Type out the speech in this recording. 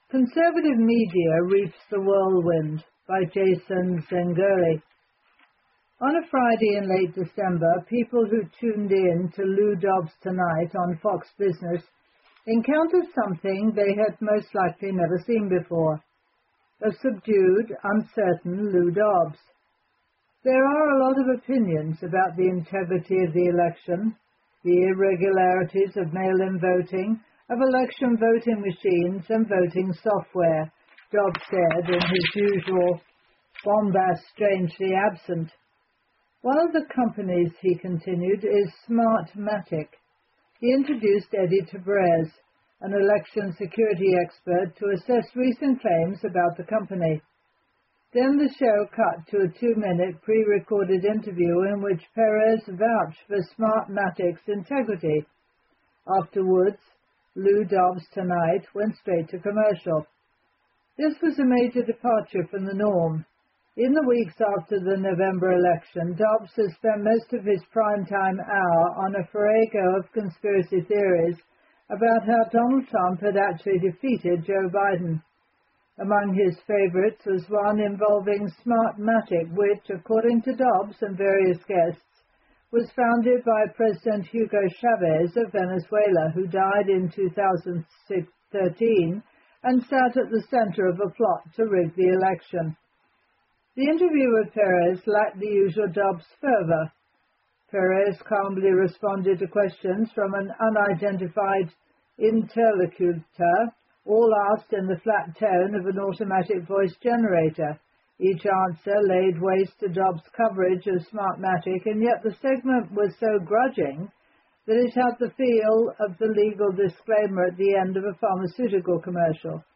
Conservative Media Reaps the Whirlwind by Jason Zengoli. On a Friday in late December, people who tuned in to Lou Dobbs Tonight on Fox Business encountered something they had most likely never seen before: a subdued, uncertain Lou Dobbs. There are a lot of opinions about the integrity of the election, the irregularities of mail-in voting, of election voting machines and voting software, Dobbs said in his usual bombast strangely absent. One of the companies, he continued, is Smartmatic. He introduced Eddie Tabrez, an election security expert, to assess recent claims about the company. Then the show cut to a 2-minute pre-recorded interview in which Perez vouched for Smartmatic's integrity. Afterwards, Lou Dobbs Tonight went straight to commercial. This was a major departure from the norm. In the weeks after the November election, Dobbs has spent most of his primetime hour on a farrago of conspiracy theories about how Donald Trump had actually defeated Joe Biden. Among his favorites was one involving Smartmatic, which, according to Dobbs and various guests, was founded by President Hugo Chavez of Venezuela, who died in 2013 and sat at the center of a plot to rig the election. The interview with Perez lacked the usual Dobbs fervor. Perez calmly responded to questions from an unidentified interlocutor, all asked in the flat tone of an automatic voice generator. Each answer laid waste to Dobbs' coverage of Smartmatic, and yet the segment was so grudging that it had the feel of the legal disclaimer at the end of a pharmaceutical commercial.